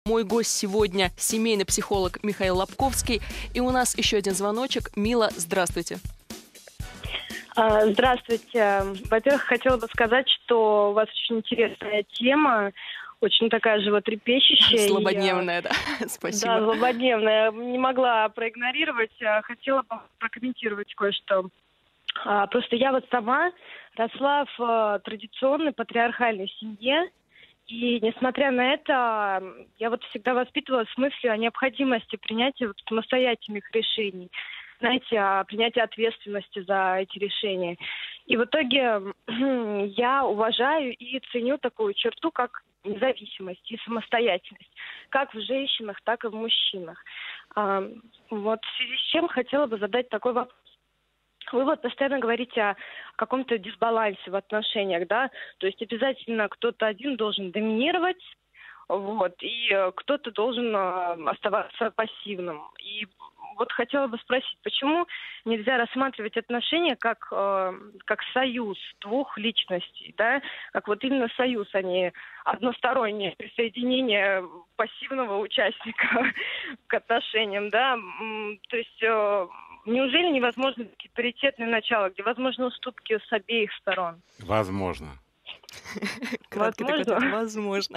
Мой гость сегодня семейный психолог Михаил Лобковский. И у нас еще один звоночек. Мила, здравствуйте. Здравствуйте. Во-первых, хотела бы сказать, что у вас очень интересная тема, очень такая животрепещущая. Злободневная, да? Спасибо. Да, злободневная. Не могла проигнорировать. Хотела бы прокомментировать кое-что. Просто я вот сама росла в традиционной патриархальной семье. И несмотря на это, я вот всегда воспитывалась с мыслью о необходимости принятия вот самостоятельных решений. Знаете, о принятии ответственности за эти решения. И в итоге я уважаю и ценю такую черту, как независимость и самостоятельность. Как в женщинах, так и в мужчинах. Вот в связи с чем хотела бы задать такой вопрос. Вы вот постоянно говорите о каком-то дисбалансе в отношениях, да? То есть обязательно кто-то один должен доминировать, вот, и кто-то должен оставаться пассивным. И вот хотела бы спросить, почему нельзя рассматривать отношения как союз двух личностей, да? Как вот именно союз, а не одностороннее присоединение пассивного участника к отношениям, да? То есть неужели невозможно такие паритетные начала, где возможны уступки с обеих сторон? Возможно. Краткий такой ответ. Возможно.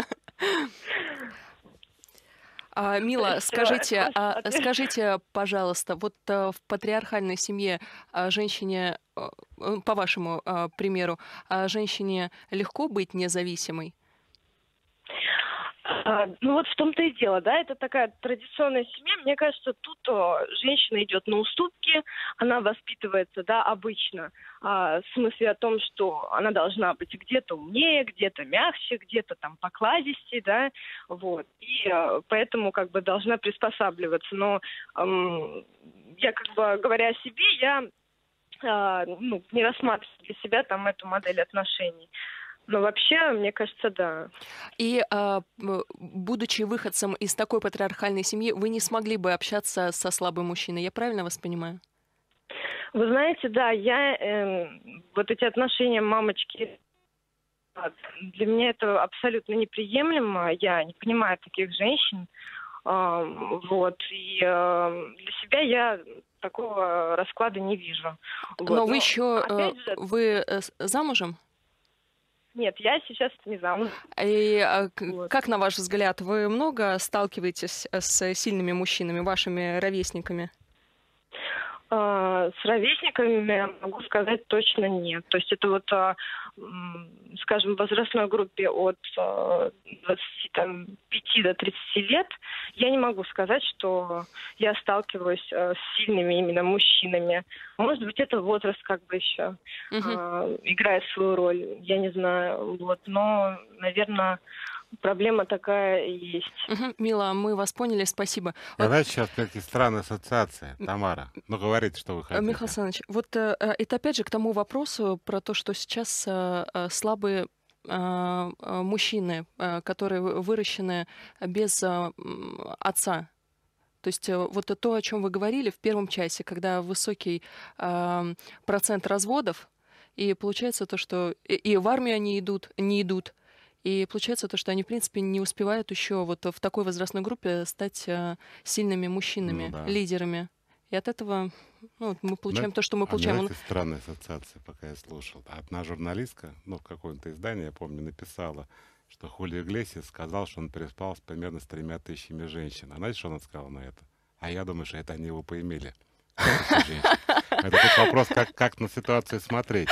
Мила, скажите, пожалуйста, вот в патриархальной семье женщине, по вашему примеру, женщине легко быть независимой? Ну вот в том-то и дело, да, это такая традиционная семья. Мне кажется, тут женщина идет на уступки, она воспитывается, да, обычно, в смысле о том, что она должна быть где-то умнее, где-то мягче, где-то там покладистее, да, вот. И поэтому как бы должна приспосабливаться. Но я как бы, говоря о себе, я не рассматриваю для себя там эту модель отношений. Но вообще, мне кажется, да. И, будучи выходцем из такой патриархальной семьи, вы не смогли бы общаться со слабым мужчиной, я правильно вас понимаю? Вы знаете, да, я вот эти отношения мамочки, для меня это абсолютно неприемлемо. Я не понимаю таких женщин. Вот. И для себя я такого расклада не вижу. Вот. Но вы еще, вы замужем? Нет, я сейчас не замужем. И как, на ваш взгляд, вы много сталкиваетесь с сильными мужчинами, вашими ровесниками? С ровесниками, могу сказать, точно нет. То есть это вот, скажем, в возрастной группе от 25 до 30 лет я не могу сказать, что я сталкиваюсь с сильными именно мужчинами. Может быть, это возраст как бы еще играет свою роль, я не знаю. Вот. Но, наверное, проблема такая и есть. Мила, мы вас поняли, спасибо. Знаете, сейчас какие странные ассоциации, Тамара. Ну, говорите, что вы хотите. Михаил Александрович, вот это опять же к тому вопросу про то, что сейчас слабые мужчины, которые выращены без отца. То есть вот то, о чем вы говорили в первом часе, когда высокий процент разводов, и получается то, что и в армию они не идут, и получается то, что они, в принципе, не успевают еще вот в такой возрастной группе стать сильными мужчинами, лидерами. И от этого мы получаем то, что мы получаем. Знаете, странная ассоциация, пока я слушал. Одна журналистка, в каком-то издании, я помню, написала, что Хулио Иглесиас сказал, что он переспал примерно с 3000 женщин. А знаете, что она сказала на это? А я думаю, что это они его поимели. Это тут вопрос, как на ситуацию смотреть.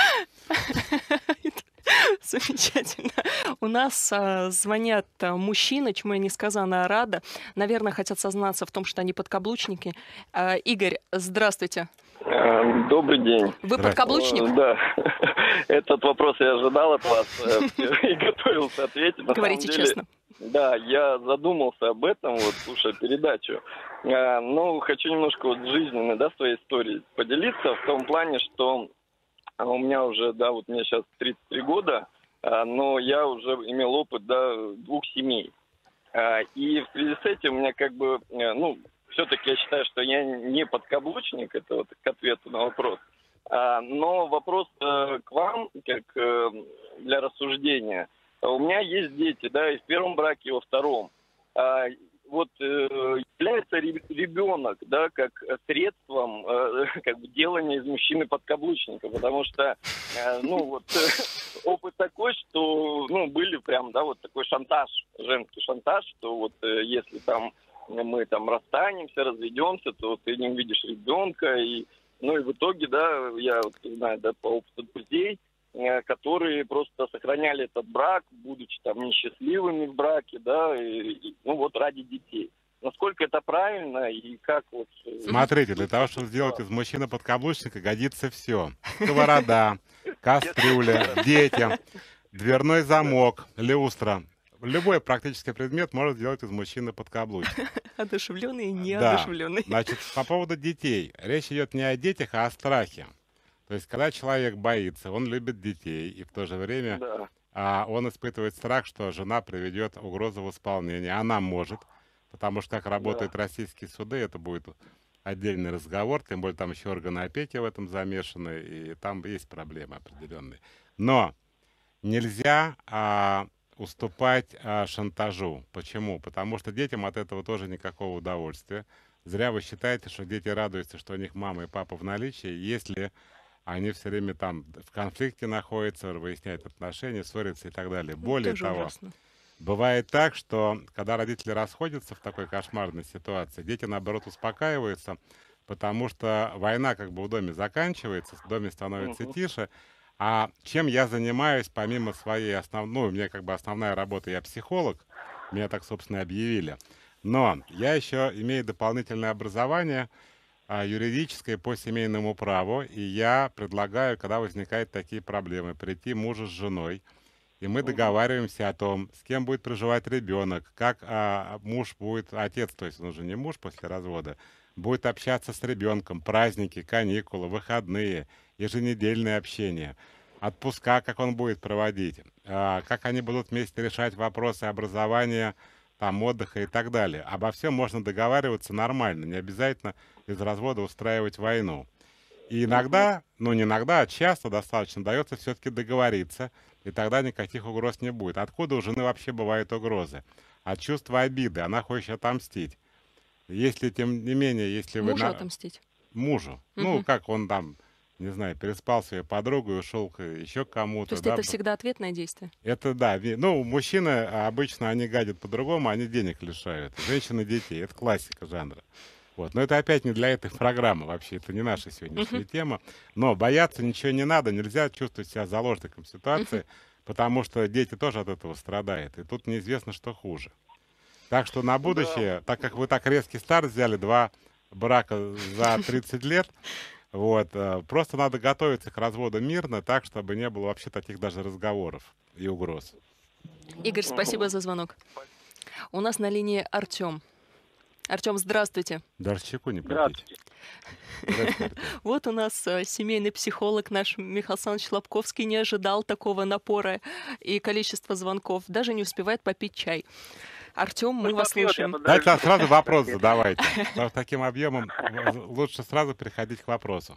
Замечательно. У нас звонят мужчины, чему я несказанно рада. Наверное, хотят сознаться в том, что они подкаблучники. Игорь, здравствуйте. Добрый день. Вы подкаблучник? Да. Этот вопрос я ожидал от вас и готовился ответить. Говорите честно. Да, я задумался об этом, слушая передачу. Но хочу немножко жизненной, своей истории поделиться в том плане, что у меня уже, мне сейчас 33 года, но я уже имел опыт, двух семей. И в связи с этим у меня все-таки я считаю, что я не подкаблучник, это к ответу на вопрос. Но вопрос к вам, как для рассуждения. У меня есть дети, и в первом браке, и во втором. вот является ребенок, да, как средством как бы делания из мужчины подкаблучника, потому что, ну вот, опыт такой, что, ну, были прям, да, вот такой шантаж, женский шантаж, что вот если там мы там расстанемся, разведемся, то ты не увидишь ребенка, и, ну, и в итоге, да, я вот знаю, да, по опыту друзей, которые просто сохраняли этот брак, будучи там несчастливыми в браке, да, ну вот ради детей. Насколько это правильно и как вот... Смотрите, для того, чтобы сделать из мужчины подкаблучника, годится все. Сковорода, кастрюля, дети, дверной замок, люстра. Любой практический предмет может сделать из мужчины подкаблучника. Одушевленный и Да, неодушевленный. значит, по поводу детей. Речь идет не о детях, а о страхе. То есть, когда человек боится, он любит детей, и в то же время он испытывает страх, что жена приведет угрозу в исполнение. Она может, потому что как работают российские суды, это будет отдельный разговор, тем более там еще органы опеки в этом замешаны, и там есть проблемы определенные. Но нельзя уступать шантажу. Почему? Потому что детям от этого тоже никакого удовольствия. Зря вы считаете, что дети радуются, что у них мама и папа в наличии, если они все время там в конфликте находятся, выясняют отношения, ссорятся и так далее. Более Тоже того, ужасно. бывает так, что когда родители расходятся в такой кошмарной ситуации, дети, наоборот, успокаиваются, потому что война как бы в доме заканчивается, в доме становится тише. А чем я занимаюсь, помимо своей основной, ну, у меня как бы основная работа, я психолог, меня так, собственно, и объявили. Но я еще имею дополнительное образование, юридическое по семейному праву, и я предлагаю, когда возникают такие проблемы, прийти мужу с женой, и мы договариваемся о том, с кем будет проживать ребенок, как муж будет, отец, то есть он уже не муж после развода, будет общаться с ребенком, праздники, каникулы, выходные, еженедельное общение, отпуска, как он будет проводить, как они будут вместе решать вопросы образования, там, отдыха и так далее. Обо всем можно договариваться нормально, не обязательно из развода устраивать войну. И иногда, ну не иногда, а часто достаточно дается все-таки договориться, и тогда никаких угроз не будет. Откуда у жены вообще бывают угрозы? От чувства обиды, она хочет отомстить. Если, тем не менее, если вы... Мужу отомстить. Мужу. Ну, как он там, не знаю, переспал своей подругой, ушел к еще кому-то. То есть да, это всегда ответное действие? Это да. Ну, мужчины обычно, они гадят по-другому, они денег лишают. Женщины детей. Это классика жанра. Вот. Но это опять не для этой программы вообще, это не наша сегодняшняя тема. Но бояться ничего не надо, нельзя чувствовать себя заложником ситуации, потому что дети тоже от этого страдают. И тут неизвестно, что хуже. Так что на будущее, так как вы так резкий старт взяли, 2 брака за 30 лет, вот, просто надо готовиться к разводу мирно, так, чтобы не было вообще таких даже разговоров и угроз. Игорь, спасибо за звонок. У нас на линии Артем. Артем, здравствуйте. Даже чеку не платите. Здравствуйте. Вот у нас семейный психолог наш Михаил Александрович Лобковский не ожидал такого напора и количества звонков, даже не успевает попить чай. Артем, мы вас слушаем. Дайте сразу вопрос задавайте. С таким объемом лучше сразу переходить к вопросу.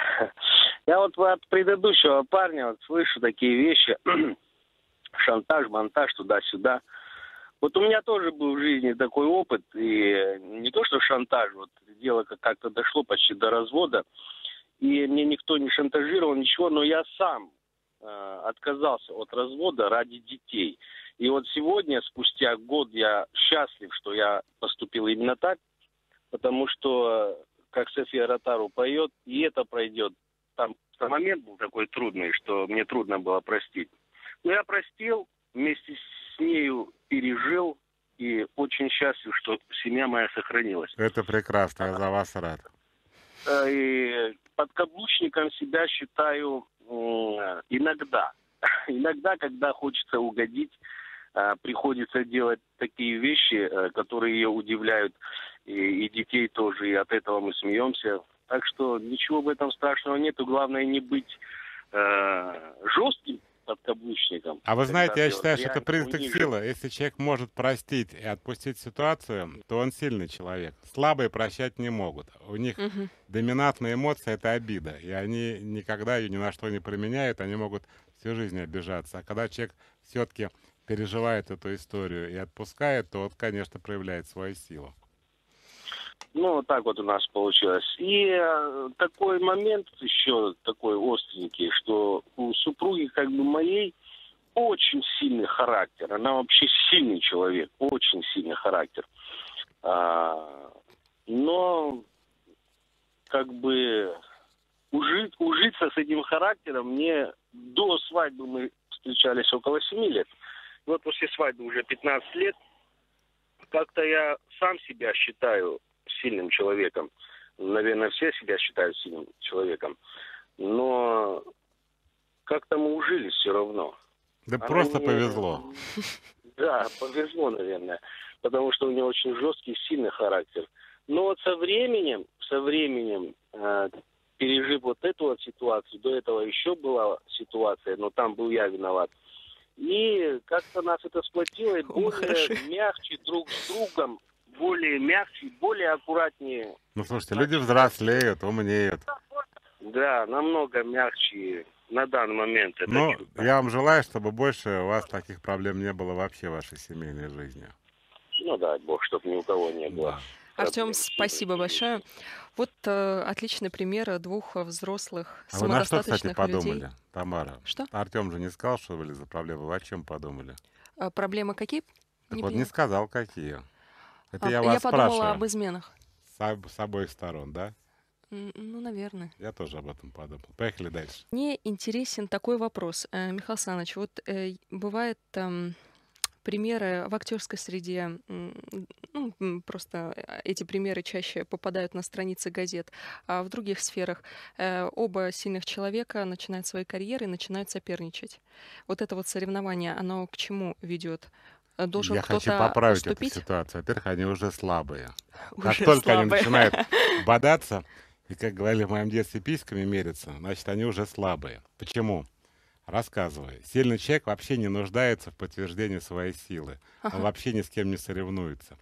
Я вот от предыдущего парня вот слышу такие вещи. Шантаж, монтаж, туда-сюда. Вот у меня тоже был в жизни такой опыт. И не то, что шантаж. Вот дело как-то дошло почти до развода. И мне никто не шантажировал, ничего. Но я сам отказался от развода ради детей. И вот сегодня, спустя год, я счастлив, что я поступил именно так, потому что, как София Ротару поет, и это пройдет. Там момент был такой трудный, что мне трудно было простить. Но я простил, вместе с нею пережил, и очень счастлив, что семья моя сохранилась. Это прекрасно, я за вас рад. И подкаблучником себя считаю иногда. Иногда, когда хочется угодить, приходится делать такие вещи, которые ее удивляют, и детей тоже, и от этого мы смеемся. Так что ничего в этом страшного нету. Главное не быть жестким подкаблучником. А вы знаете, я считаю, что это признак силы. Если человек может простить и отпустить ситуацию, то он сильный человек. Слабые прощать не могут. У них доминантная эмоция — это обида. И они никогда ее ни на что не применяют, они могут всю жизнь обижаться. А когда человек все-таки переживает эту историю и отпускает, то вот, конечно, проявляет свою силу. Ну, вот так вот у нас получилось. И такой момент еще такой остренький, что у супруги как бы моей очень сильный характер. Она вообще сильный человек, очень сильный характер. Но как бы ужиться с этим характером мне до свадьбы мы встречались около 7 лет. Вот после свадьбы уже 15 лет. Как-то я сам себя считаю сильным человеком. Наверное, все себя считают сильным человеком. Но как-то мы ужились все равно. Да Она просто мне- повезло. Да, повезло, наверное. Потому что у нее очень жесткий, сильный характер. Но вот со временем, пережив вот эту вот ситуацию, до этого еще была ситуация, но там был я виноват. И как-то нас это сплотило, и более хороши. мягче друг с другом, более мягче, более аккуратнее. Ну, слушайте, люди взрослеют, умнеют. Да, намного мягче на данный момент это Ну, чувство. я вам желаю, чтобы больше у вас таких проблем не было вообще в вашей семейной жизни. Ну, дай бог, чтобы ни у кого не было. Да. Артем, проблем. спасибо большое. Вот отличный пример двух взрослых, А вы на что, кстати, самодостаточных людей. подумали, Тамара? Что? Артем же не сказал, что были за проблемы. Вы о чем подумали? Проблемы какие? Так Не вот, не поняла. сказал, какие. Это я Я вас подумала спрашиваю. об изменах. С обоих сторон, да? Ну, наверное. Я тоже об этом подумал. Поехали дальше. Мне интересен такой вопрос. Михаил Саныч, вот бывают примеры в актерской среде, просто эти примеры чаще попадают на страницы газет, а в других сферах оба сильных человека начинают свои карьеры и начинают соперничать. Вот это вот соревнование, оно к чему ведет? Должен Я хочу кто-то поправить эту уступить? ситуацию. Во-первых, они уже слабые. Как Уже только они слабые. начинают бодаться, и, как говорили в моем детстве, письками мериться, значит, они уже слабые. Почему? Рассказываю. Сильный человек вообще не нуждается в подтверждении своей силы. Он Ага. вообще ни с кем не соревнуется.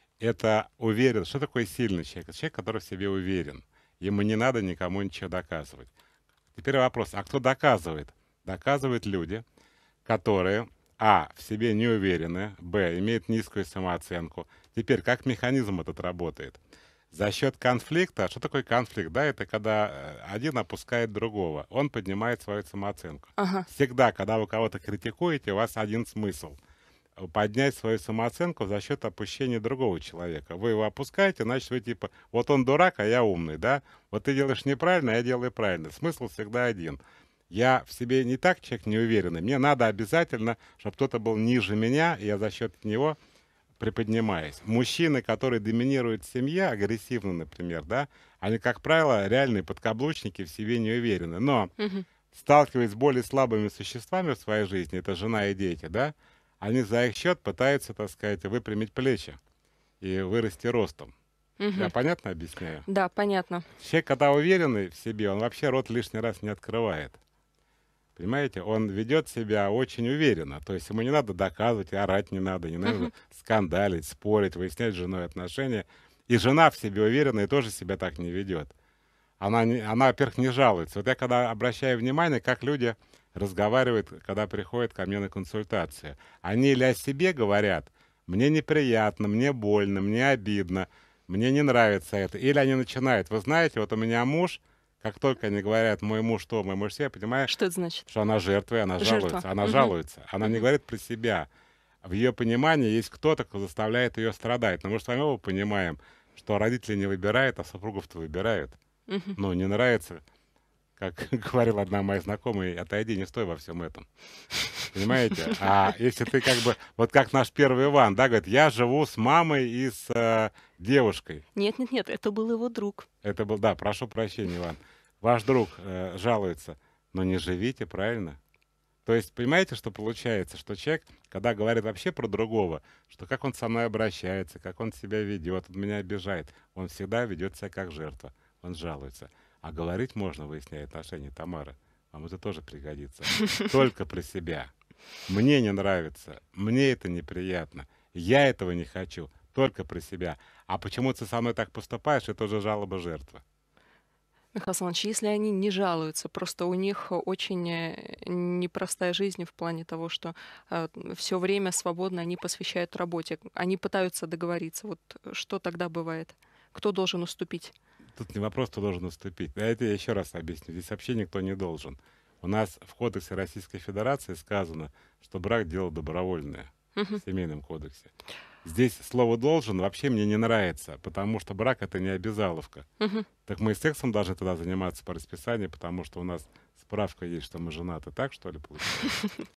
Это уверен. Что такое сильный человек? Это человек, который в себе уверен. Ему не надо никому ничего доказывать. Теперь вопрос, а кто доказывает? Доказывают люди, которые, в себе не уверены, имеют низкую самооценку. Теперь, как механизм этот работает? За счет конфликта, что такое конфликт? Да, это когда один опускает другого, он поднимает свою самооценку. Ага. Всегда, когда вы кого-то критикуете, у вас один смысл — поднять свою самооценку за счет опущения другого человека. Вы его опускаете, значит, вы типа, вот он дурак, а я умный, да? Вот ты делаешь неправильно, а я делаю правильно. Смысл всегда один. Я в себе не так человек неуверенный, мне надо обязательно, чтобы кто-то был ниже меня, и я за счет него приподнимаюсь. Мужчины, которые доминируют в семье, агрессивно, например, да, они, как правило, реальные подкаблучники, в себе не уверены. Но, Мгм. сталкиваясь с более слабыми существами в своей жизни, это жена и дети, да, они за их счет пытаются, так сказать, выпрямить плечи и вырасти ростом. Я Мгм. понятно объясняю? Да, понятно. Человек, когда уверенный в себе, он вообще рот лишний раз не открывает. Понимаете, он ведет себя очень уверенно. То есть ему не надо доказывать, и орать не надо Мгм. скандалить, спорить, выяснять с женой отношения. И жена в себе уверена и тоже себя так не ведет. Она, во-первых, не жалуется. Вот я когда обращаю внимание, как люди разговаривают, когда приходят ко мне на консультацию. Они или о себе говорят, мне неприятно, мне больно, мне обидно, мне не нравится это. Или они начинают, вы знаете, вот у меня муж, как только они говорят, мой муж то, мой муж все, понимаешь, Что это значит? что она жертва, и она Жертва. жалуется. Она Мгм. жалуется. Она не Мгм. говорит про себя. В ее понимании есть кто-то, кто заставляет ее страдать. Но мы же с вами оба понимаем, что родители не выбирают, а супругов-то выбирают. Мгм. Ну, не нравится, как говорила одна моя знакомая, отойди, не стой во всем этом. Понимаете? А если ты как бы, вот как наш первый Иван, да, говорит, я живу с мамой и с девушкой. Нет, это был его друг. Это был, да, прошу прощения, Иван. Ваш друг жалуется, но не живите, правильно? То есть, понимаете, что получается, что человек, когда говорит вообще про другого, что как он со мной обращается, как он себя ведет, он меня обижает, он всегда ведет себя как жертва, он жалуется. А говорить можно, выясняя отношения, Тамара, вам это тоже пригодится. Только про себя. Мне не нравится, мне это неприятно, я этого не хочу, только про себя. А почему ты со мной так поступаешь, это уже жалоба жертвы. Михаил Александрович, если они не жалуются, просто у них очень непростая жизнь в плане того, что все время свободно они посвящают работе, они пытаются договориться. Вот что тогда бывает? Кто должен уступить? Тут не вопрос, кто должен уступить. А это я еще раз объясню. Здесь вообще никто не должен. У нас в Кодексе Российской Федерации сказано, что брак — дело добровольное в Семейном кодексе. Здесь слово «должен» вообще мне не нравится, потому что брак — это не обязаловка. Так мы и сексом должны тогда заниматься по расписанию, потому что у нас справка есть, что мы женаты. Так, что ли, получается?